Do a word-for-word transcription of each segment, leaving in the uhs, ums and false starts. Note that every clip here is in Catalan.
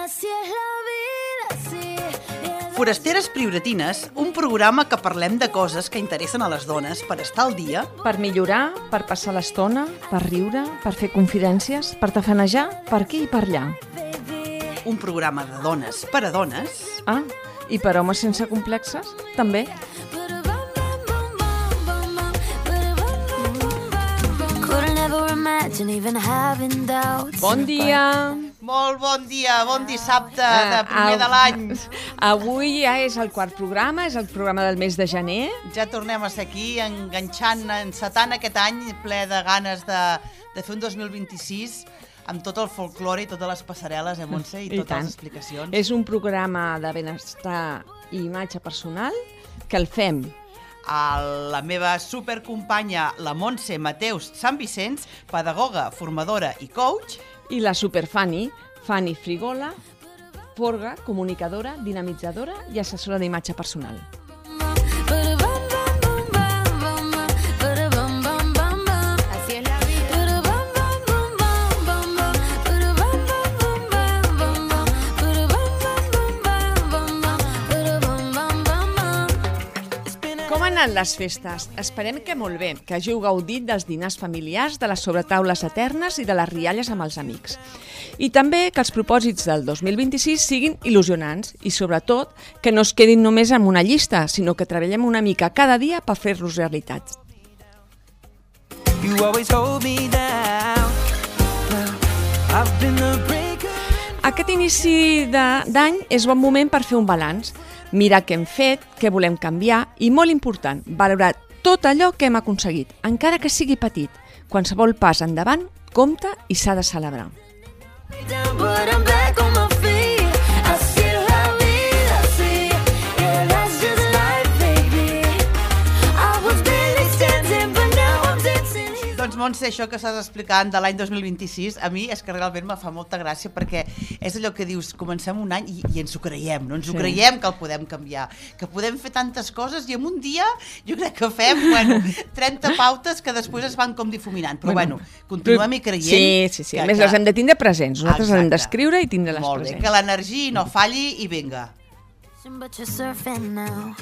Forasteres Prioratines, un programa que parlem de coses que interessen a les dones per estar al dia, Per millorar, per passar l'estona, per riure, per fer confidències, per tafanejar, per aquí i per allà. un programa de dones per a dones, Ah, i per homes sense complexes, també. Bon dia! Molt bon dia, bon dissabte Ah, de primer av- de l'any. Avui ja és el quart programa, és el programa del mes de gener. Ja tornem a ser aquí enganxant, encetant aquest any ple de ganes de, de fer un dos mil vint-i-sis amb tot el folklore i totes les passarel·les, eh, Montse, i I totes tant. les explicacions. És un programa de benestar i imatge personal que el fem A la meva supercompanya, la Montse Mateus Sant Vicenç, pedagoga, formadora i coach, i la superfani, Fanny Frigola, forga, comunicadora, dinamitzadora i assessora d'imatge personal. Com han anat les festes? Esperem que molt bé, que hàgiu gaudit dels dinars familiars, de les sobretaules eternes i de les rialles amb els amics. I també que els propòsits del dos mil vint-i-sis siguin il·lusionants i, sobretot, que no es quedin només en una llista, sinó que treballem una mica cada dia per fer-los realitat. You always hold me down. I've been the breaker. Aquest inici de- d'any és bon moment per fer un balanç, mirar què hem fet, què volem canviar i, molt important, valorar tot allò que hem aconseguit, encara que sigui petit. Qualsevol pas endavant compta i s'ha de celebrar. Down, but I'm back on my feet. Así es la vida, sí. Yeah, that's just life, baby. I was barely standing, but now I'm dancing. doncs, Montse, això que estàs explicant de l'any dos mil vint-i-sis, a mi és que realment me fa molta gràcia perquè és allò que dius, comencem un any i, i ens ho creiem, no? Ens ho Sí. creiem que el podem canviar, que podem fer tantes coses i en un dia jo crec que fem, bueno, trenta pautes que després es van com difuminant, però bueno, continuem-hi creient. Sí, sí, sí. que- A més, que- les hem de tindre presents. Nosaltres les hem Exacte. d'escriure i tindre-les Molt bé, presents. que l'energia no falli i vinga. But you're surfing now.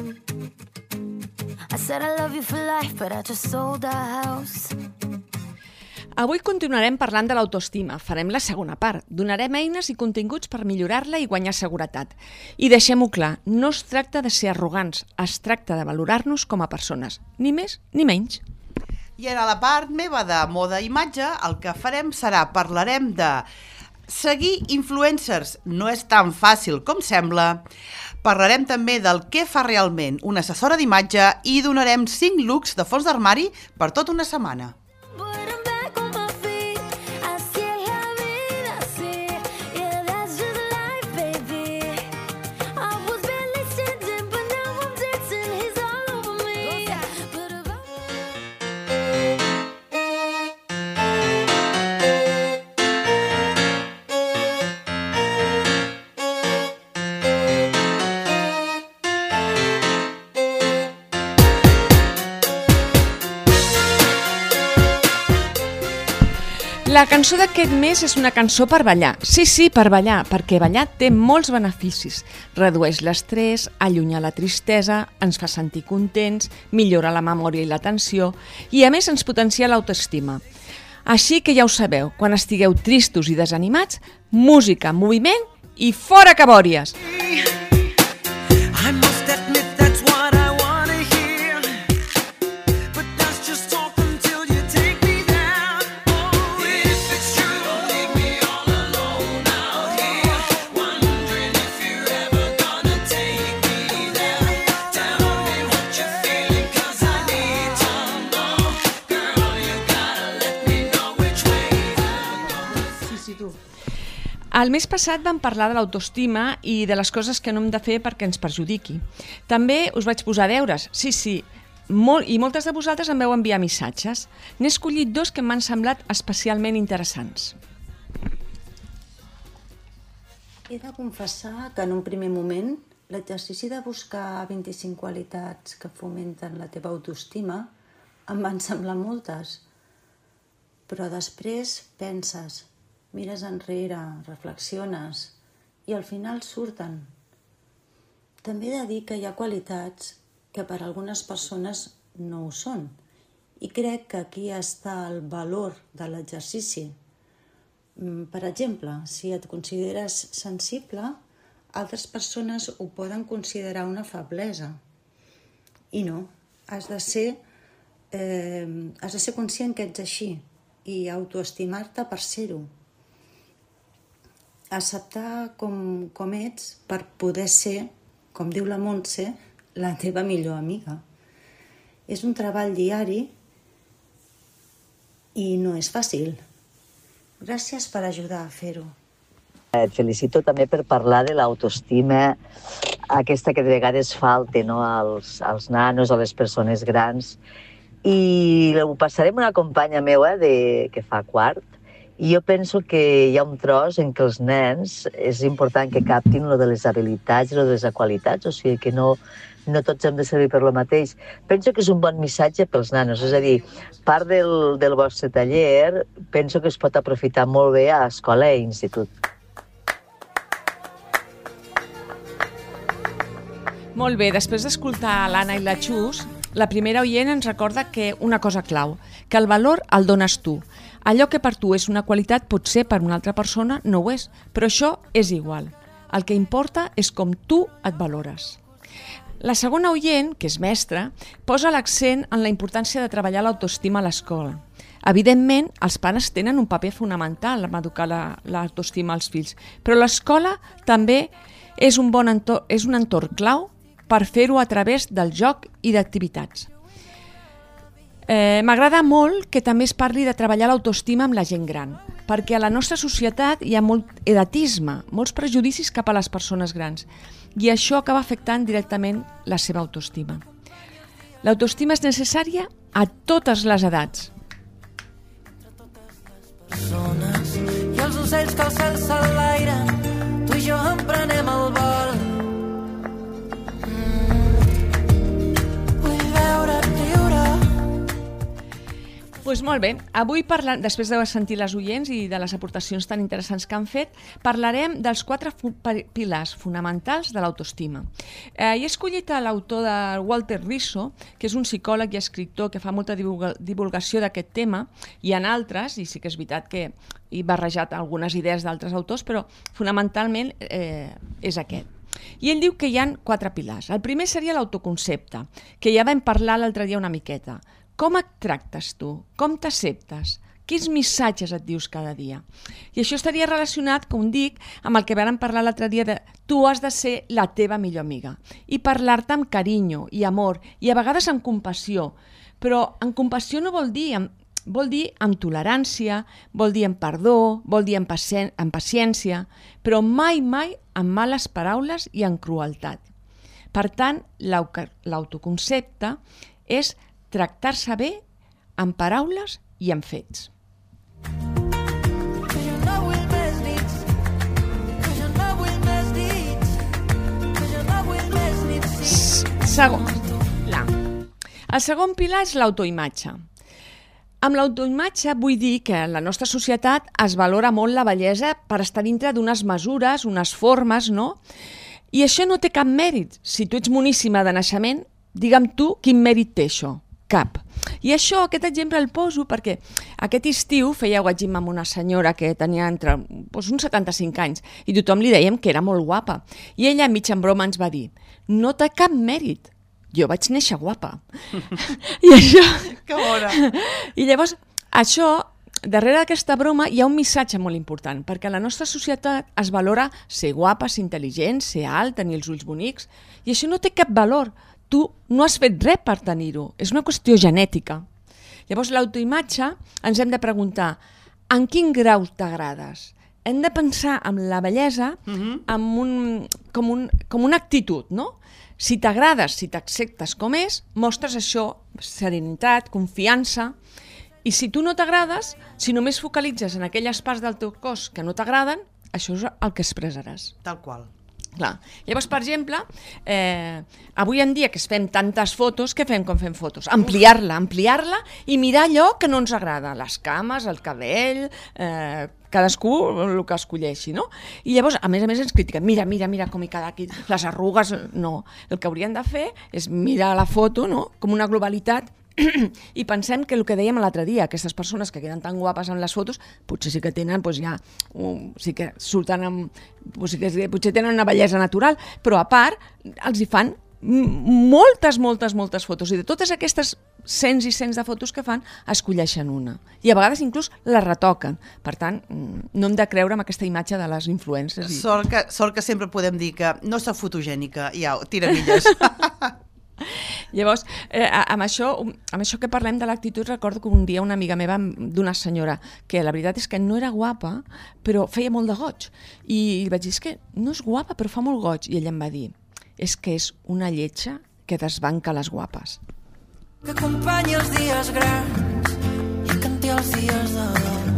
I said I love you for life, but I just sold our house. Avui continuarem parlant de l'autoestima. Farem la segona part. Donarem eines i continguts per millorar-la i guanyar seguretat. I deixem-ho clar, no es tracta de ser arrogants, es tracta de valorar-nos com a persones, ni més ni menys. I a la part meva de moda i imatge, el que farem serà, parlarem de seguir influencers. No és tan fàcil com sembla. Parlarem també del què fa realment una assessora d'imatge i donarem cinc looks de fons d'armari per tota una setmana. But I'm back on my feet. Así es la vida, sí. Yeah, that's just life, baby. I was barely standing, but now I'm dancing. He's all over me. But about- La cançó d'aquest mes és una cançó per ballar. Sí, sí, per ballar, perquè ballar té molts beneficis. Redueix l'estrès, allunya la tristesa, ens fa sentir contents, millora la memòria i l'atenció i, a més, ens potencia l'autoestima. Així que ja ho sabeu, quan estigueu tristos i desanimats, música, moviment i fora cabòries! I must admit that's what I wanna hear. But that's just talk until you take me down. Oh, if it's true, don't leave me all alone out here. Wondering if you're ever gonna take me there. Tell me what you're feeling, 'cause I need to know. Girl, you gotta let me know which way. Sí, sí, tu. El mes passat vam parlar de l'autoestima i de les coses que no hem de fer perquè ens perjudiqui. També us vaig posar deures, sí, sí, molt, i moltes de vosaltres em veu enviar missatges. N'he escollit dos que m'han semblat especialment interessants. He de confessar que en un primer moment l'exercici de buscar vint-i-cinc qualitats que fomenten la teva autoestima em van semblar moltes. Però després penses, mires enrere, reflexiones i al final surten. També he de dir que hi ha qualitats que per a algunes persones no ho són. I crec que aquí està el valor de l'exercici. Per exemple, si et consideres sensible, altres persones ho poden considerar una feblesa. I no, has de ser, eh, has de ser conscient que ets així i autoestimar-te per ser-ho. Acceptar com, com ets per poder ser, com diu la Montse, la teva millor amiga. És un treball diari i no és fàcil. Gràcies per ajudar a fer-ho. Et felicito també per parlar de l'autoestima, aquesta que de vegades falta, no? als, als nanos, a les persones grans. I ho passaré amb una companya meva de, que fa quart, i jo penso que hi ha un tros en què els nens és important que captin lo de les habilitats i lo de les qualitats, o sigui que no, no tots hem de servir per lo mateix. Penso que és un bon missatge pels nanos, és a dir, part del, del vostre taller penso que es pot aprofitar molt bé a escola i institut. Molt bé, després d'escoltar l'Anna i la Xus, la primera oient ens recorda que una cosa clau, que el valor el dones tu. Allò que per tu és una qualitat potser per una altra persona no ho és, però això és igual. El que importa és com tu et valores. La segona oient, que és mestra, posa l'accent en la importància de treballar l'autoestima a l'escola. Evidentment, els pares tenen un paper fonamental en educar l'autoestima als fills, però l'escola també és un, bon entorn, és un entorn clau per fer-ho a través del joc i d'activitats. Eh, M'agrada molt que també es parli de treballar l'autoestima amb la gent gran, perquè a la nostra societat hi ha molt edatisme, molts prejudicis cap a les persones grans, i això acaba afectant directament la seva autoestima. L'autoestima és necessària a totes les edats. Persones i els ocells que al cel s'enlairen, tu i jo emprenem el vol. Pues molt bé, avui parlant, després de sentir les oients i de les aportacions tan interessants que han fet, parlarem dels quatre fu pilars fonamentals de l'autoestima. Eh, he escollit l'autor de Walter Rizzo, que és un psicòleg i escriptor que fa molta divulga divulgació d'aquest tema, i en altres, i sí que és veritat que he barrejat algunes idees d'altres autors, però fonamentalment eh, és aquest. I ell diu que hi ha quatre pilars. El primer seria l'autoconcepte, que ja vam parlar l'altre dia una miqueta. Com et tractes tu? Com t'acceptes? Quins missatges et dius cada dia? I això estaria relacionat, com dic, amb el que vam parlar l'altre dia de tu has de ser la teva millor amiga i parlar-te amb carinyo i amor i a vegades amb compassió. Però amb compassió no vol dir, vol dir amb tolerància, vol dir amb perdó, vol dir amb, paci amb paciència, però mai, mai amb males paraules i amb crueltat. Per tant, l'autoconcepte és tractar-se bé amb paraules i amb fets. Que jo no vull més nits, que jo no vull més nits, que jo no vull més nits. Segon, la. El segon pilar és l'autoimatge. Amb l'autoimatge vull dir que en la nostra societat es valora molt la bellesa per estar dintre d'unes mesures, unes formes, no? I això no té cap mèrit. Si tu ets moníssima de naixement, digue'm tu quin mèrit té això. Cap. I això, aquest exemple el poso perquè aquest estiu feia guatgim amb una senyora que tenia entre doncs, uns setanta-cinc anys i tothom li dèiem que era molt guapa. I ella, mig en broma, ens va dir no té cap mèrit, jo vaig néixer guapa. I això... Que bona! I llavors, això, darrere d'aquesta broma hi ha un missatge molt important, perquè a la nostra societat es valora ser guapa, ser intel·ligent, ser alt, tenir els ulls bonics, i això no té cap valor. Tu no has fet res per tenir-ho, és una qüestió genètica. Llavors, l'autoimatge ens hem de preguntar en quin grau t'agrades? Hem de pensar en la bellesa uh-huh. amb un, com, un, com una actitud, no? Si t'agrades, si t'acceptes com és, mostres això, serenitat, confiança, i si tu no t'agrades, si només focalitzes en aquelles parts del teu cos que no t'agraden, això és el que expressaràs. Tal qual. Clar. Llavors, per exemple, eh, avui en dia que es fem tantes fotos, què fem quan fem fotos? Ampliar-la, ampliar-la i mirar allò que no ens agrada, les cames, el cabell, eh, cadascú el que escolleixi, no? I llavors, a més a més, ens critiquen, mira, mira, mira com hi queda aquí, les arrugues, no. El que haurien de fer és mirar la foto, no?, com una globalitat, i pensem que el que dèiem l'altre dia, aquestes persones que queden tan guapes en les fotos, potser sí que tenen, doncs ja, um, sí que surten amb, doncs sí que, potser tenen una bellesa natural, però a part els hi fan moltes, moltes, moltes fotos, i de totes aquestes cents i cents de fotos que fan, escolleixen una. I a vegades inclús la retoquen. Per tant, no hem de creure en aquesta imatge de les influencers. I... Sort que, sort que sempre podem dir que no soc fotogènica, ja, tira milles. Llavors, eh, amb, això, amb això que parlem de l'actitud, recordo que un dia una amiga meva d'una senyora que la veritat és que no era guapa, però feia molt de goig. I vaig dir, és que no és guapa, però fa molt goig. I ella em va dir, és que és una lletja que desbanca les guapes. Que acompanyi els dies grans i canti els dies de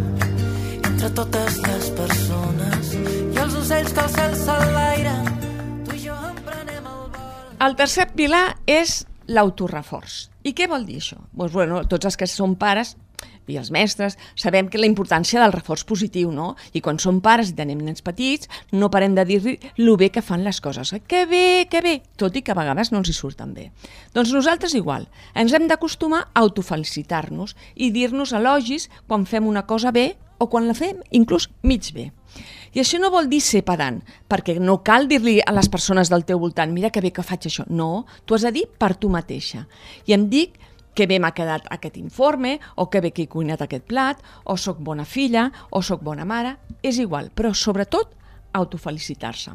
dol entre totes les persones i els ocells que al cel s'enlairen. Tu i jo emprenem el vol. El tercer pilar és l'autoreforç. I què vol dir això? Doncs, bueno, tots els que som pares i els mestres sabem que la importància del reforç positiu, no? I quan som pares i tenim nens petits, no parem de dir-li lo bé que fan les coses. Que bé, que bé! Tot i que a vegades no ens hi surten bé. Doncs nosaltres igual. Ens hem d'acostumar a autofelicitar-nos i dir-nos elogis quan fem una cosa bé o quan la fem inclús mig bé. I això no vol dir ser pedant, perquè no cal dir-li a les persones del teu voltant mira que bé que faig això. No, tu has de dir per tu mateixa. I em dic que bé m'ha quedat aquest informe, o que bé que he cuinat aquest plat, o soc bona filla, o soc bona mare, és igual, però sobretot autofelicitar-se.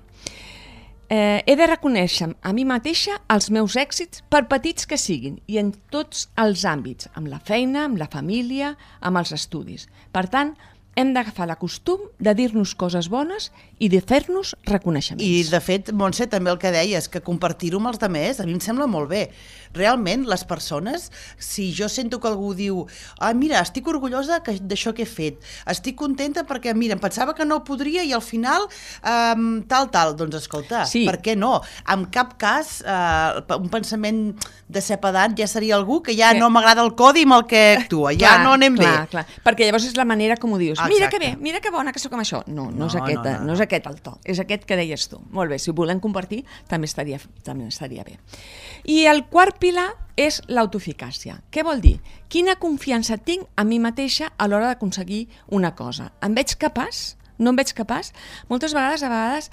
Eh, he de reconèixer a mi mateixa els meus èxits, per petits que siguin, i en tots els àmbits, amb la feina, amb la família, amb els estudis. Per tant, hem d'agafar la costum de dir-nos coses bones i de fer-nos reconeixements. I, de fet, Montse, també el que deies, que compartir-ho amb els altres, a mi em sembla molt bé. Realment, les persones, si jo sento que algú diu ah, mira, estic orgullosa d'això que he fet, estic contenta perquè, mira, em pensava que no podria i al final um, tal, tal, doncs escolta, sí. Per què no? En cap cas, uh, un pensament de ser pedant ja seria algú que ja que... no m'agrada el codi amb el que actua, ja clar, no anem clar, bé. Clar. Perquè llavors és la manera com ho dius. Exacte. Mira que bé, mira que bona que sóc amb això. No, no, No, és aquest, no, no, no. no és aquest el to, és aquest que deies tu. Molt bé, si ho volem compartir també estaria, també estaria bé. I el quart pilar és l'autoeficàcia. Què vol dir? Quina confiança tinc a mi mateixa a l'hora d'aconseguir una cosa? Em veig capaç? No em veig capaç? Moltes vegades, a vegades,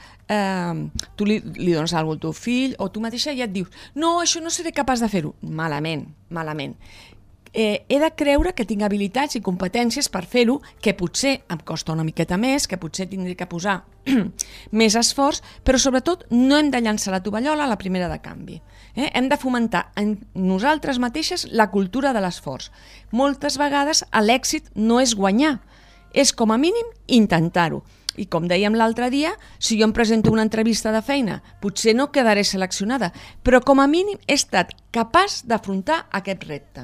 eh, tu li, li dones alguna cosa al teu fill o tu mateixa ja et dius no, això no seré capaç de fer-ho. Malament, malament. Eh, he de creure que tinc habilitats i competències per fer-ho, que potser em costa una miqueta més, que potser tindré que posar més esforç, però sobretot no hem de llançar la tovallola a la primera de canvi. Eh? Hem de fomentar en nosaltres mateixes la cultura de l'esforç. Moltes vegades l'èxit no és guanyar, és com a mínim intentar-ho. I com dèiem l'altre dia, si jo em presento una entrevista de feina, potser no quedaré seleccionada, però com a mínim he estat capaç d'afrontar aquest repte.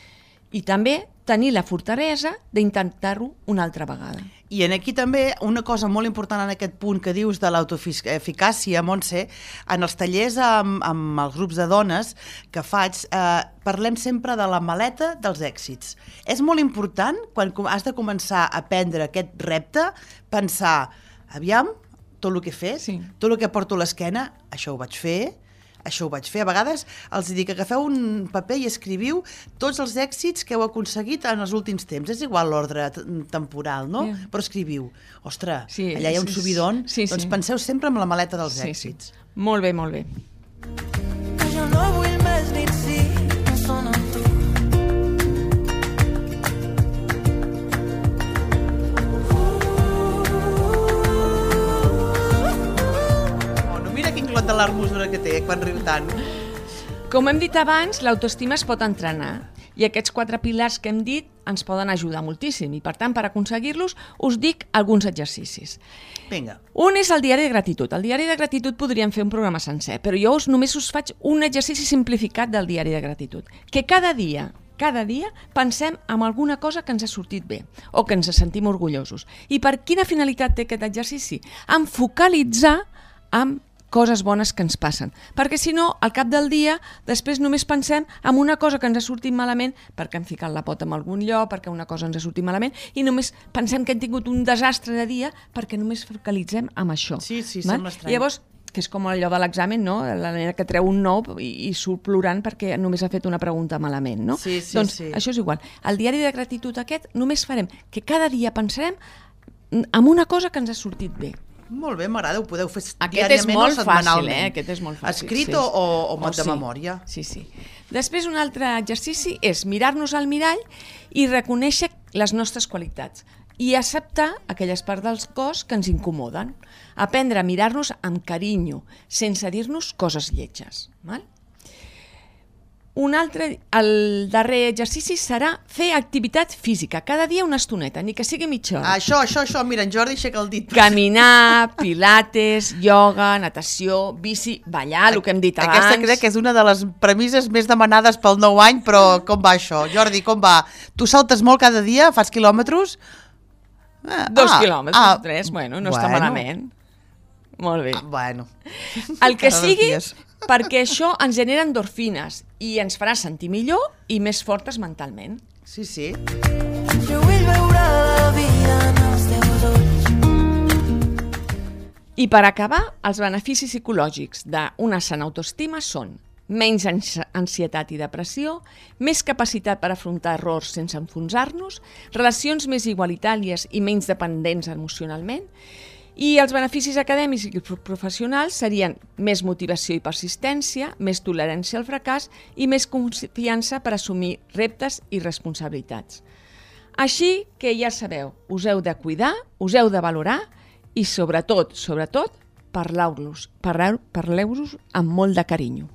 I també tenir la fortalesa d'intentar-ho una altra vegada. I en aquí també una cosa molt important en aquest punt que dius de l'autoeficàcia, Montse, en els tallers amb, amb els grups de dones que faig, eh, parlem sempre de la maleta dels èxits. És molt important, quan has de començar a prendre aquest repte, pensar, aviam, tot el que he fet, Sí. tot el que porto a l'esquena, això ho vaig fer, això ho vaig fer. A vegades els dic que agafeu un paper i escriviu tots els èxits que heu aconseguit en els últims temps. És igual l'ordre temporal, no? Yeah. Però escriviu. Ostres, Sí, allà hi ha un sí, subidon. sí, doncs sí. penseu sempre en la maleta dels Sí, èxits. sí. Molt bé, molt bé. Que jo no vull més nits si no són amb tu. Oh, no, mira quin clot de l'hermosura que té quan riu tant. Com hem dit abans, l'autoestima es pot entrenar i aquests quatre pilars que hem dit ens poden ajudar moltíssim i, per tant, per aconseguir-los, us dic alguns exercicis. Vinga. Un és el diari de gratitud. El diari de gratitud podríem fer un programa sencer, però jo us, només us faig un exercici simplificat del diari de gratitud. Que cada dia, cada dia pensem en alguna cosa que ens ha sortit bé o que ens sentim orgullosos. I per quina finalitat té aquest exercici? En focalitzar en coses bones que ens passen. Perquè si no, al cap del dia, després només pensem en una cosa que ens ha sortit malament, perquè hem ficat la pota en algun lloc, perquè una cosa ens ha sortit malament, i només pensem que hem tingut un desastre de dia perquè només focalitzem en això. Sí, sí, val? sembla estrany. Llavors, que és com allò de l'examen, no? La nena que treu un nou i, i surt plorant perquè només ha fet una pregunta malament, no? Sí, sí, doncs sí. això és igual. El diari de gratitud aquest només farem que cada dia pensarem en una cosa que ens ha sortit bé. Molt bé, m'agrada, ho podeu fer Aquest diàriament és molt o setmanalment. fàcil, eh? Aquest és molt fàcil. Escrit sí. o, o, o Oh, de sí. memòria? Sí, sí. Després un altre exercici és mirar-nos al mirall i reconèixer les nostres qualitats i acceptar aquelles parts del cos que ens incomoden. Aprendre a mirar-nos amb carinyo, sense dir-nos coses lletges. Val? Un altre, el darrer exercici serà fer activitat física, cada dia una estoneta, ni que sigui mitja hora. Això, això, això, mira, en Jordi aixeca el dit. Caminar, pilates, ioga, natació, bici, ballar, el que hem dit abans. Aquesta crec que és una de les premisses més demanades pel nou any, però com va això? Jordi, com va? Tu saltes molt cada dia? Fas quilòmetres? Ah, Dos ah, quilòmetres, ah, tres, bueno, no bueno. està malament. Molt bé. Ah, bueno. El que Cada dos sigui, dies. perquè això ens genera endorfines i ens farà sentir millor i més fortes mentalment. Sí, sí. Jo vull veure la vida en els teus ulls. I per acabar, els beneficis psicològics d'una sana autoestima són menys ans- ansietat i depressió, més capacitat per afrontar errors sense enfonsar-nos, relacions més igualitàries i menys dependents emocionalment, i els beneficis acadèmics i pro- professionals serien més motivació i persistència, més tolerància al fracàs i més confiança per assumir reptes i responsabilitats. Així que ja sabeu, us heu de cuidar, us heu de valorar i sobretot, sobretot, parleu-los, parleu, parleu-los amb molt de carinyo.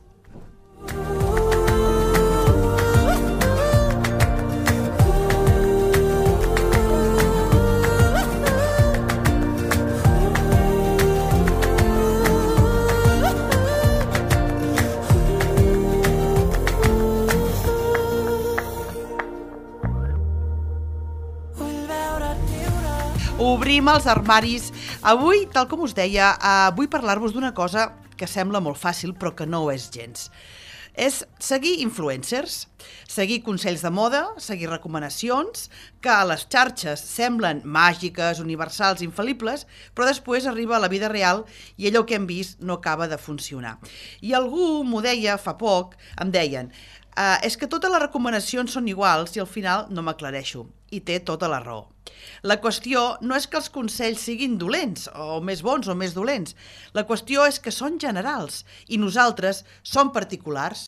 Vull veure't viure. Obrim els armaris. Avui, tal com us deia, eh, vull parlar-vos d'una cosa que sembla molt fàcil però que no ho és gens. És seguir influencers, seguir consells de moda, seguir recomanacions, que a les xarxes semblen màgiques, universals, infal·libles, però després arriba a la vida real i allò que hem vist no acaba de funcionar. I algú m'ho deia fa poc, em deien, eh, és que totes les recomanacions són iguals i al final no m'aclareixo. I té tota la raó. La qüestió no és que els consells siguin dolents, o més bons o més dolents. La qüestió és que són generals i nosaltres som particulars.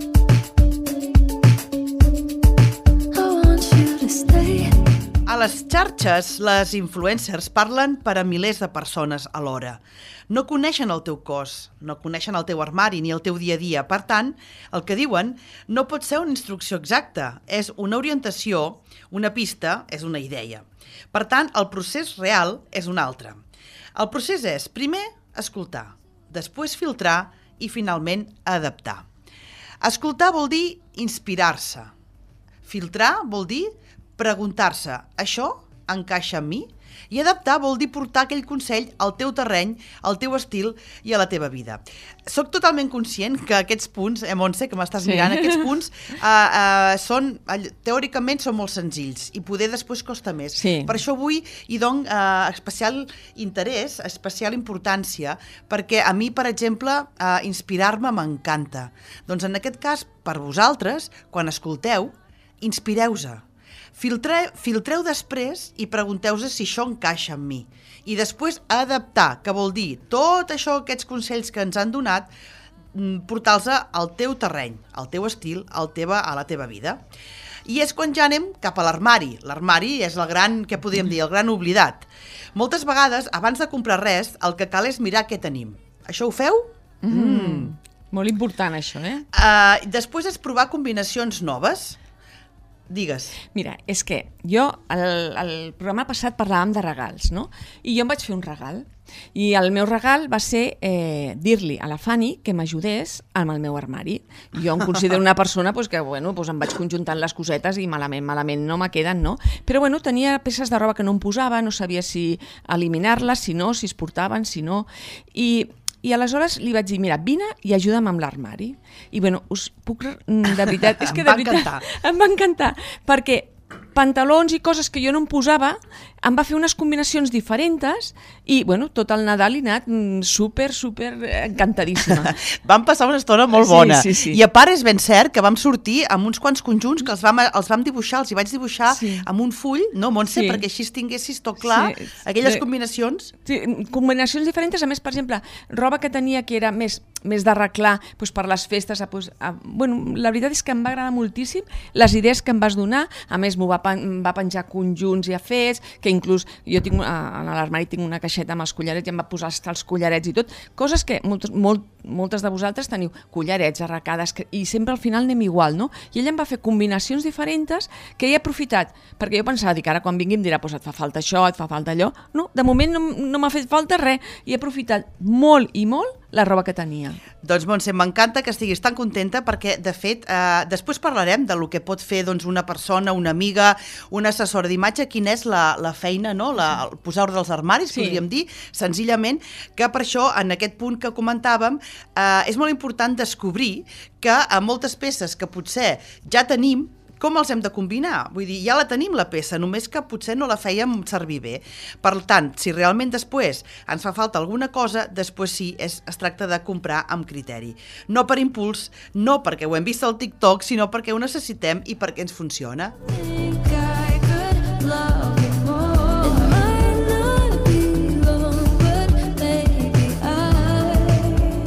I want you to stay. A les xarxes, les influencers parlen per a milers de persones alhora. No coneixen el teu cos, no coneixen el teu armari ni el teu dia a dia. Per tant, el que diuen no pot ser una instrucció exacta, és una orientació, una pista, és una idea. Per tant, el procés real és un altre. El procés és, primer, escoltar, després filtrar i, finalment, adaptar. Escoltar vol dir inspirar-se. Filtrar vol dir preguntar-se, això encaixa amb mi? I adaptar vol dir portar aquell consell al teu terreny, al teu estil i a la teva vida. Soc totalment conscient que aquests punts, eh, Montse, que m'estàs Sí. mirant, aquests punts eh, eh, són, teòricament són molt senzills i poder després costa més. Sí. Per això avui hi dono eh, especial interès, especial importància, perquè a mi, per exemple, eh, inspirar-me m'encanta. Doncs en aquest cas, per vosaltres, quan escolteu, inspireu-se. Filtreu, filtreu després i pregunteu-vos si això encaixa amb mi. I després adaptar, que vol dir tot això, aquests consells que ens han donat, mm, portar-los al teu terreny, al teu estil, al teva, a la teva vida. I és quan ja anem cap a l'armari. L'armari és el gran, què podríem dir, el gran oblidat. Moltes vegades, abans de comprar res, el que cal és mirar què tenim. Això ho feu? Mm. Molt important, això, eh? Uh, després és provar combinacions noves. Digues. Mira, és que jo, el, el programa passat parlàvem de regals, no? I jo em vaig fer un regal. I el meu regal va ser eh, dir-li a la Fanny que m'ajudés amb el meu armari. Jo em considero una persona pues, que bueno, pues, em vaig conjuntant les cosetes i malament, malament no me queden, no? Però bueno, tenia peces de roba que no em posava, no sabia si eliminar-les, si no, si es portaven, si no... I I aleshores li vaig dir, mira, vine i ajuda'm amb l'armari. I bueno, us puc... De veritat, és que Em de va veritat... encantar. Em va encantar, perquè pantalons i coses que jo no em posava, em va fer unes combinacions diferents i, bueno, tot el Nadal he anat mm, super, super encantadíssima. Vam passar una estona molt Sí, bona. sí, sí. I a part és ben cert que vam sortir amb uns quants conjunts que els vam, els vam dibuixar, els hi vaig dibuixar Sí. amb un full, no, Montse? Sí. Perquè així tinguessis tot clar, Sí. aquelles De- combinacions. Sí, combinacions diferents, a més, per exemple, roba que tenia que era més, més d'arreglar doncs, per les festes. A, doncs, a, bueno, la veritat és que em va agradar moltíssim les idees que em vas donar, a més m'ho va, pen, em va penjar conjunts i afers, que inclús jo tinc, a, a l'armari tinc una caixeta amb els collarets i em va posar els, els collarets i tot, coses que moltes, molt, moltes de vosaltres teniu collarets, arracades, que, i sempre al final anem igual, no? I ella em va fer combinacions diferents que he aprofitat, perquè jo pensava, dic, ara quan vingui em dirà, pues, et fa falta això, et fa falta allò. No, de moment no, no m'ha fet falta res, i he aprofitat molt i molt la roba que tenia. Doncs, Montse, m'encanta que estiguis tan contenta perquè, de fet, eh, després parlarem de lo que pot fer doncs, una persona, una amiga, una assessora d'imatge, quina és la, la feina, no? la, el posar ordre als armaris, Sí. podríem dir, senzillament, que per això, en aquest punt que comentàvem, eh, és molt important descobrir que a moltes peces que potser ja tenim, com els hem de combinar? Vull dir, ja la tenim la peça, només que potser no la fèiem servir bé. Per tant, si realment després ens fa falta alguna cosa, després sí, és, es tracta de comprar amb criteri. No per impuls, no perquè ho hem vist al TikTok, sinó perquè ho necessitem i perquè ens funciona. Think I could love you more. It might not be long, but maybe I,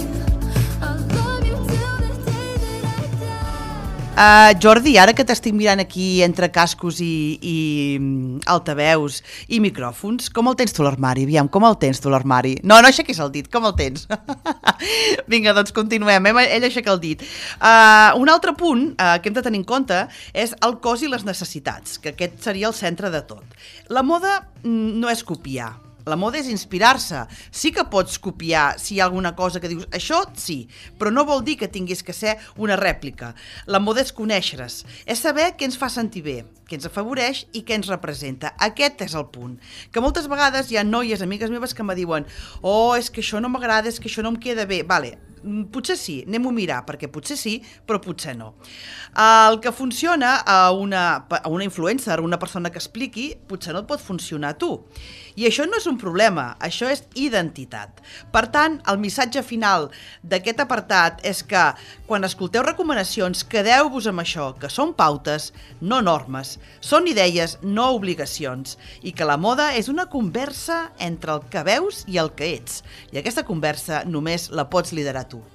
I'll love you till the day that I die. Uh, Jordi, ara que t'estic mirant aquí entre cascos i, i mm, altaveus i micròfons, com el tens tu l'armari? Aviam, com el tens tu l'armari? No, no aixequis el dit, com el tens? Vinga, doncs continuem, hem, ell aixeca el dit. Uh, un altre punt uh, que hem de tenir en compte és el cos i les necessitats, que aquest seria el centre de tot. La moda mm, no és copiar. La moda és inspirar-se. Sí que pots copiar si hi ha alguna cosa que dius, això sí, però no vol dir que tinguis que ser una rèplica. La moda és conèixer-es, és saber què ens fa sentir bé, què ens afavoreix i què ens representa. Aquest és el punt. Que moltes vegades hi ha noies, amigues meves, que me diuen oh, és que això no m'agrada, és que això no em queda bé. Vale, potser sí, anem-ho a mirar, perquè potser sí, però potser no. El que funciona a una, a una influencer, una persona que expliqui, potser no et pot funcionar a tu. I això no és un problema, això és identitat. Per tant, el missatge final d'aquest apartat és que quan escolteu recomanacions, quedeu-vos amb això, que són pautes, no normes, són idees, no obligacions, i que la moda és una conversa entre el que veus i el que ets. I aquesta conversa només la pots liderar tu.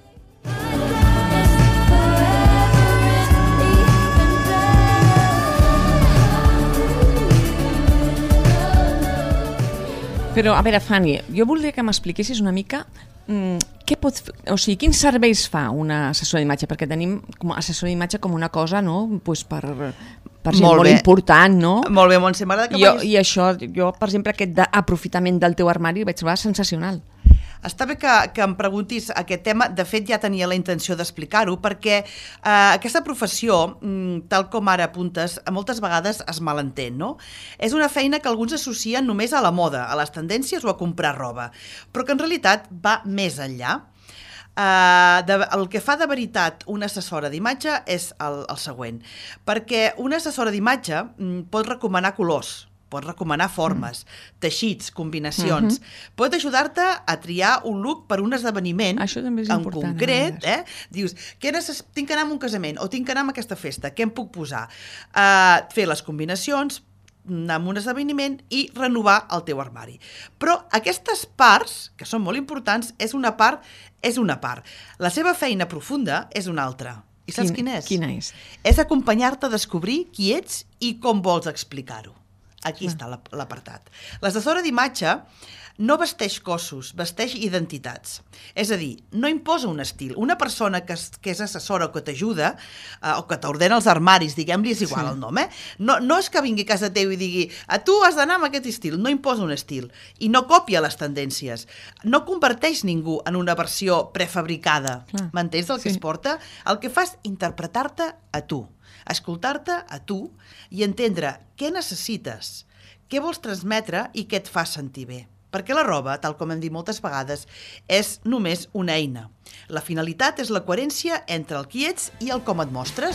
Però, a veure, Fanny, jo voldria que m'expliquessis una mica mm, què pot fer, o sigui, quins serveis fa una assessora d'imatge, perquè tenim com a assessora d'imatge com una cosa, no?, pues per, per gent Molt molt, bé. important, no? Molt bé, Montse, m'agrada que Jo, vagis... I això, jo, per exemple, aquest aprofitament del teu armari ho vaig trobar sensacional. Està bé que, que em preguntis aquest tema. De fet, ja tenia la intenció d'explicar-ho, perquè eh, aquesta professió, mm, tal com ara apuntes, moltes vegades es malentén, no? És una feina que alguns associen només a la moda, a les tendències o a comprar roba, però que en realitat va més enllà. Uh, de, el que fa de veritat una assessora d'imatge és el, el següent, perquè una assessora d'imatge mm, pot recomanar colors, pot recomanar formes, mm. teixits, combinacions, mm-hmm. pot ajudar-te a triar un look per un esdeveniment Això també és en important, concret, a eh? Dius, què necess... tinc que anar a un casament o tinc que anar a aquesta festa, què em puc posar? Uh, fer les combinacions, anar a un esdeveniment i renovar el teu armari. Però aquestes parts, que són molt importants, és una part, és una part. La seva feina profunda és una altra. I saps Quin, quina és? Quina és? És acompanyar-te a descobrir qui ets i com vols explicar-ho. Aquí està l'apartat. L'assessora d'imatge no vesteix cossos, vesteix identitats. És a dir, no imposa un estil. Una persona que és, que és assessora o que t'ajuda, eh, o que t'ordena els armaris, diguem-li, és igual sí. el nom, eh? No, no és que vingui a casa teu i digui a tu has d'anar amb aquest estil, no imposa un estil. I no copia les tendències. No converteix ningú en una versió prefabricada. M'entens el que Sí. es porta? El que fa és interpretar-te a tu, escoltar-te a tu i entendre què necessites, què vols transmetre i què et fa sentir bé. perquè la roba, tal com hem dit moltes vegades, és només una eina. La finalitat és la coherència entre el qui ets i el com et mostres.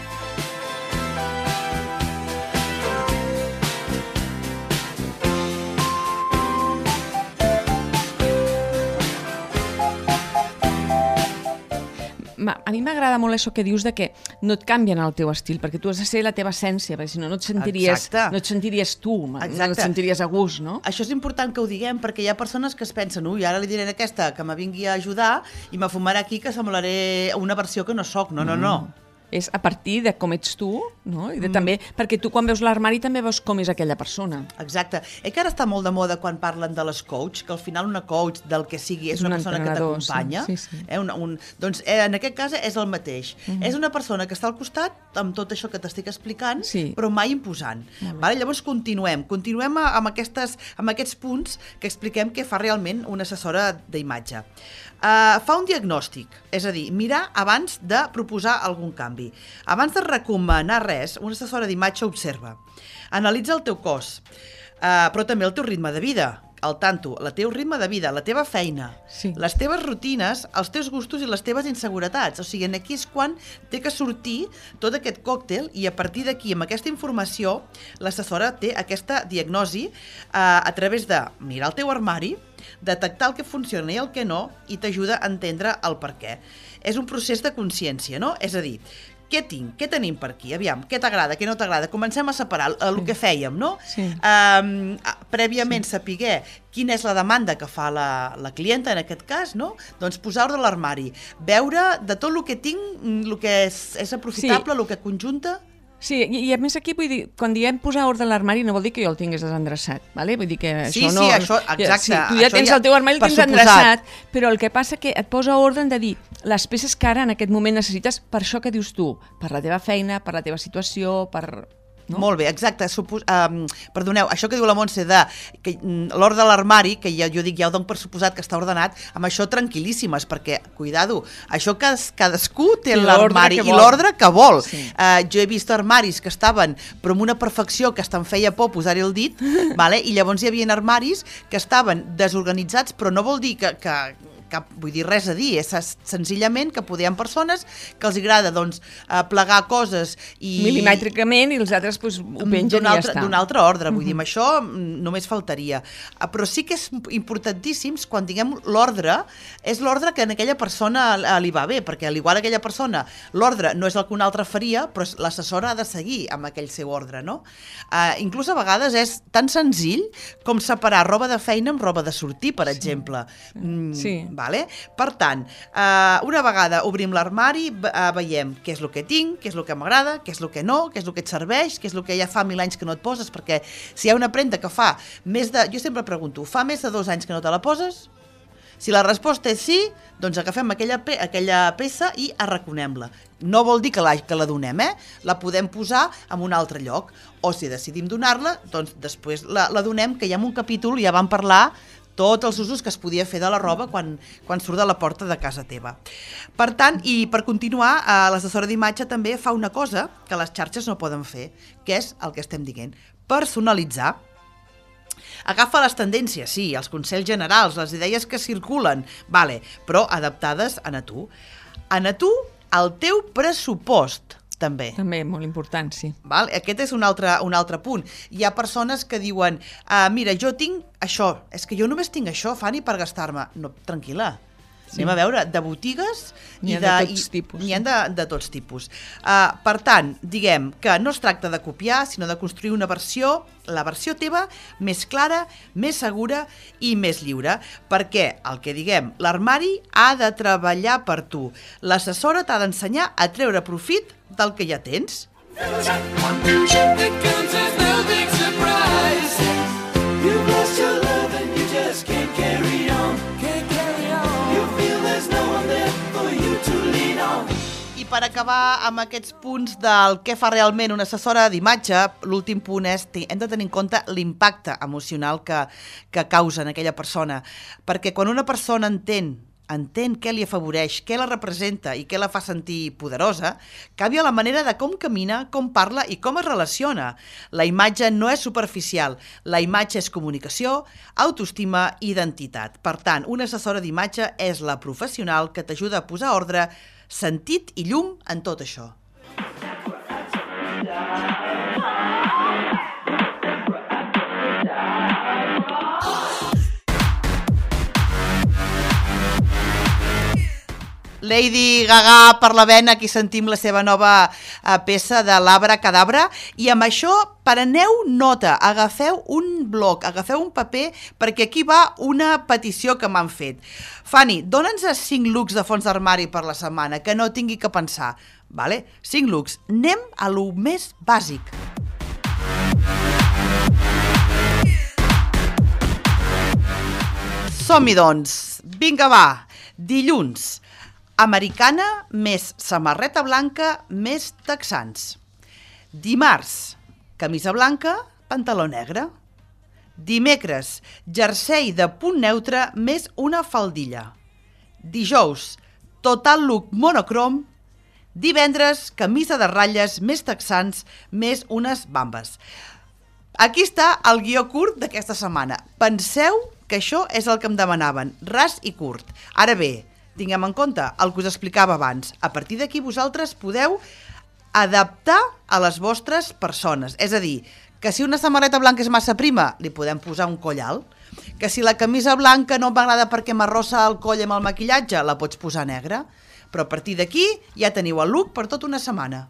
Ma- A mi m'agrada molt això que dius de que no et canvien el teu estil, perquè tu has de ser la teva essència, perquè si no, no et sentiries, Exacte. no et sentiries tu, ma- no et Exacte. sentiries a gust, no? Això és important que ho diguem perquè hi ha persones que es pensen ui, ara li diré a aquesta que me vingui a ajudar i me fumarà aquí que semblaré una versió que no sóc. No, no, no. És a partir de com ets tu, no? I de, també, perquè tu quan veus l'armari també veus com és aquella persona. Exacte. Eh que ara està molt de moda quan parlen de les coach, que al final una coach del que sigui és, És una un persona que entrenador, t'acompanya. sí, sí, sí. Eh, un, un, doncs eh, en aquest cas és el mateix. Mm -hmm. És una persona que està al costat amb tot això que t'estic explicant, Sí. però mai imposant. Vale? Llavors continuem. Continuem a- amb, aquestes, amb aquests punts que expliquem què fa realment una assessora d'imatge. Uh, fa un diagnòstic, és a dir, mirar abans de proposar algun canvi. Abans de recomanar res, una assessora d'imatge observa. Analitza el teu cos, uh, però també el teu ritme de vida, el tanto, el teu ritme de vida, la teva feina, Sí. les teves rutines, els teus gustos i les teves inseguretats. O sigui, aquí és quan té que sortir tot aquest còctel i a partir d'aquí, amb aquesta informació, l'assessora té aquesta diagnosi uh, a través de mirar el teu armari, detectar el que funciona i el que no i t'ajuda a entendre el per què. És un procés de consciència, no? És a dir, què tinc? Què tenim per aquí? Aviam, què t'agrada, què no t'agrada? Comencem a separar el, el que fèiem, no? Sí. Um, prèviament sí. Saber quina és la demanda que fa la, la clienta, en aquest cas, no? Doncs posar ordre a l'armari, veure de tot el que tinc, el que és, és aprofitable, sí. el que conjunta... Sí, i, i a més aquí, vull dir, quan diem posar ordre a l'armari no vol dir que jo el tingués desendreçat, ¿vale? Vull dir que Sí, això sí, no... això, exacte, Sí, tu ja això tens ja- el teu armari, el per tens suposat. endreçat, però el que passa que et posa ordre de dir les peces que ara en aquest moment necessites per això que dius tu, per la teva feina, per la teva situació, per... No? Molt bé, exacte. Supos, um, perdoneu, això que diu la Montse de que, mm, l'ordre de l'armari, que ja, jo dic, ja ho dono per suposat que està ordenat, amb això tranquil·líssimes, perquè, cuidado, això cas, cadascú té I l'ordre l'armari que i vol. l'ordre que vol. Sí. Uh, jo he vist armaris que estaven però amb una perfecció que hasta em feia por posar-hi el dit, vale? I llavors hi havia armaris que estaven desorganitzats, però no vol dir que... que cap, vull dir, res a dir, és senzillament que poder hi ha persones que els agrada doncs, eh, plegar coses i... Milimètricament i els altres pues, ho pengen d'un i ja altre, està. d'un altre ordre, vull uh -huh. dir, amb això mm, només faltaria. Ah, però sí que és importantíssim quan diguem l'ordre, és l'ordre que en aquella persona eh, li va bé, perquè al igual aquella persona, l'ordre no és el que una altra faria, però l'assessora ha de seguir amb aquell seu ordre, no? Uh, inclús a vegades és tan senzill com separar roba de feina amb roba de sortir, per sí. exemple. Mm, Sí. Vale? Per tant, uh, una vegada obrim l'armari, uh, veiem què és el que tinc, què és el que m'agrada, què és el que no, què és el que et serveix, què és el que ja fa mil anys que no et poses, perquè si hi ha una prenda que fa més de... Jo sempre pregunto, fa més de dos anys que no te la poses? Si la resposta és sí, doncs agafem aquella, pe aquella peça i arraconem-la. No vol dir que la, que la donem, eh? La podem posar en un altre lloc. O si decidim donar-la, doncs després la, la donem, que ja en un capítol ja vam parlar tots els usos que es podia fer de la roba quan, quan surt de la porta de casa teva. Per tant, i per continuar, eh, l'assessora d'imatge també fa una cosa que les xarxes no poden fer, que és el que estem dient, personalitzar. Agafa les tendències, sí, els consells generals, les idees que circulen, vale, però adaptades a tu. A tu, al teu pressupost, també. També, molt important, sí. Val? Aquest és un altre, un altre punt. Hi ha persones que diuen, ah, mira, jo tinc això, és que jo només tinc això, Fanny, per gastar-me. No, tranquil·la. Sí. Anem a veure, de botigues N'hi i ha de, de tots i- tipus. N'hi ha de, de tots tipus. Uh, per tant, diguem que no es tracta de copiar, sinó de construir una versió, la versió teva, més clara, més segura i més lliure. Perquè, el que diguem, l'armari ha de treballar per tu. L'assessora t'ha d'ensenyar a treure profit del que ja tens. It comes as no big surprise. You've lost your love and you just can't carry on. Can't carry on. You feel there's no one there for you to lean on. I per acabar amb aquests punts del què fa realment una assessora d'imatge, l'últim punt és que hem de tenir en compte l'impacte emocional que, que causa en aquella persona. Perquè quan una persona entén entén què li afavoreix, què la representa i què la fa sentir poderosa, canvia la manera de com camina, com parla i com es relaciona. La imatge no és superficial, la imatge és comunicació, autoestima i identitat. Per tant, una assessora d'imatge és la professional que t'ajuda a posar ordre, sentit i llum en tot això. Lady Gaga per la vena, aquí sentim la seva nova uh, peça de l'Abra Cadabra, i amb això preneu nota, agafeu un bloc, agafeu un paper, perquè aquí va una petició que m'han fet. Fanny, dona'ns cinc looks de fons d'armari per la setmana, que no tingui que pensar. Vale? cinc looks. Anem a lo més bàsic. Som-hi, doncs. Vinga, va. Dilluns. Americana més samarreta blanca més texans. Dimarts, camisa blanca, pantaló negre. Dimecres, jersei de punt neutre més una faldilla. Dijous, total look monocrom. Divendres, camisa de ratlles més texans més unes bambes. Aquí està el guió curt d'aquesta setmana. Penseu que això és el que em demanaven, ras i curt. Ara bé, tinguem en compte el que us explicava abans. A partir d'aquí vosaltres podeu adaptar a les vostres persones. És a dir, que si una samarreta blanca és massa prima, li podem posar un coll alt. Que si la camisa blanca no m'agrada perquè m'arrossa el coll amb el maquillatge, la pots posar negra. Però a partir d'aquí ja teniu el look per tota una setmana.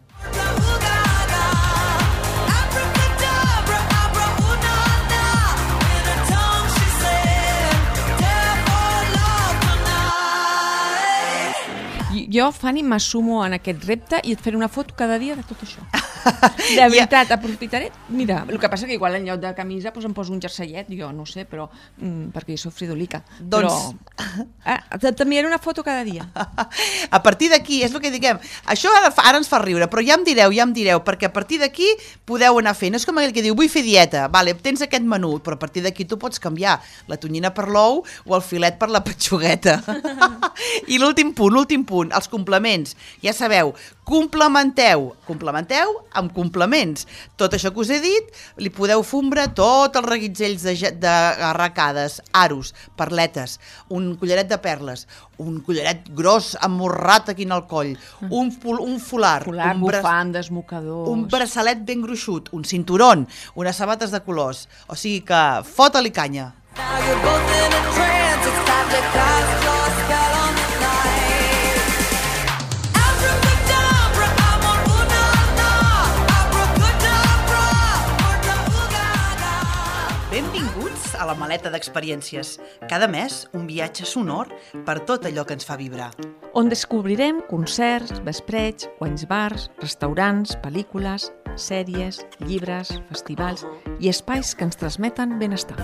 Jo, Fanny, m'assumo en aquest repte i et faré una foto cada dia de tot això. De veritat, aprofitaré... Mira, el que passa que igual en lloc de camisa doncs em poso un jerseiet, jo no sé, però mm, perquè jo soc fridolica. Doncs... Però eh, t'enviaré una foto cada dia. A partir d'aquí, és el que diguem, això ara, ara ens fa riure, però ja em direu, ja em direu, perquè a partir d'aquí podeu anar fent. És com aquell que diu, vull fer dieta, vale, tens aquest menú, però a partir d'aquí tu pots canviar la tonyina per l'ou o el filet per la petxugueta. I l'últim punt, l'últim punt, els complements. Ja sabeu, complementeu, complementeu amb complements. Tot això que us he dit, li podeu fumbre tots els reguitzells de, de arracades, aros, perletes, un collaret de perles, un collaret gros amorrat aquí en el coll, un, un folar, Folar, un bra... bufandes, mocadors... un braçalet ben gruixut, un cinturón, unes sabates de colors. O sigui que fota-li canya. Now you're both in a trance. It's time to cast your spell on the night. Abracadabra, amor, una, na. Abracadabra, abracadabra. Benvinguts a la maleta d'experiències. Cada mes, un viatge sonor per tot allò que ens fa vibrar. On descobrirem concerts, vespreig, wines bars, restaurants, pel·lícules, sèries, llibres, festivals i espais que ens transmeten benestar.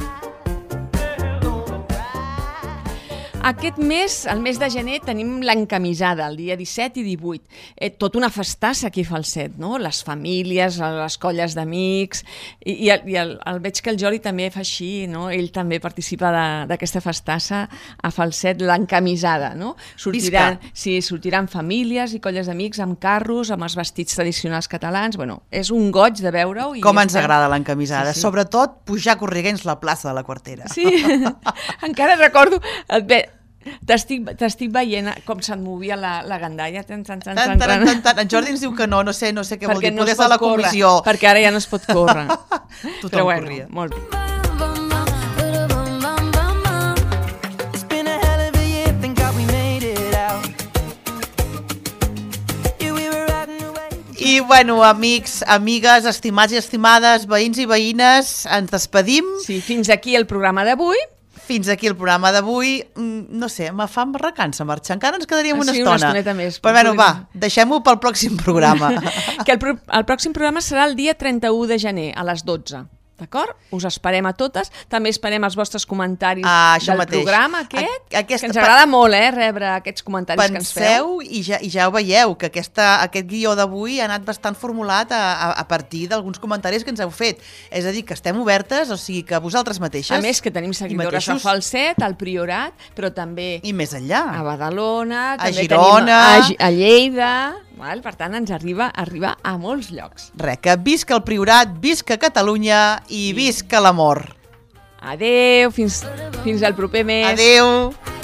Aquest mes, el mes de gener, tenim l'encamisada, el dia disset i divuit. Eh, tot una festassa aquí a Falset, no? Les famílies, les colles d'amics, i, i, el, i el, el veig que el Jordi també fa així, no? Ell també participa d'aquesta festassa a Falset, l'encamisada, no? Sortiran, sí, sortiran famílies i colles d'amics amb carros, amb els vestits tradicionals catalans. Bueno, és un goig de veure-ho. i Com ens estem... agrada l'encamisada. Sí, sí. Sobretot pujar corrents la plaça de la Quartera. Sí, encara recordo... Bé, T'estic t'estic veient com se't movia la, la gandalla. Tan, tan, tan, Tant, tant, tant, tant. En Jordi ens diu que no, no sé, no sé què vol dir. no Poder es estar a la pot córrer, comissió. perquè ara ja no es pot córrer. Tothom Però bueno, corria. molt bé. It's been a hell of a year, thank God we made it out. Yeah, we were riding away. I bueno, amics, amigues, estimats i estimades, veïns i veïnes, ens despedim. Sí, fins aquí el programa d'avui. Fins aquí el programa d'avui. Mm, No sé, me fa recança marxar. Encara ens quedaríem una Sí, una estona. estoneta més. Però bueno, Podríem- va, deixem-ho pel pròxim programa. Que el, pro el pròxim programa serà el dia trenta-u de gener, a les dotze. D'acord? Us esperem a totes. També esperem els vostres comentaris Ah, això del mateix. programa aquest, A- aquesta- que ens agrada molt, eh, rebre aquests comentaris que ens feu. Penseu, i ja, i ja ho veieu, que aquesta, aquest guió d'avui ha anat bastant formulat a, a, a partir d'alguns comentaris que ens heu fet. És a dir, que estem obertes, o sigui, que vosaltres mateixes... A més, que tenim seguidores a mateixos- Falset, al Priorat, però també I més enllà. a Badalona, A també Girona. tenim a, Gi- a Lleida, val? Per tant, ens arriba, arriba a molts llocs. Res, que visca el Priorat, visca Catalunya i visca l'amor. Adeu, fins, fins al proper mes. Adeu!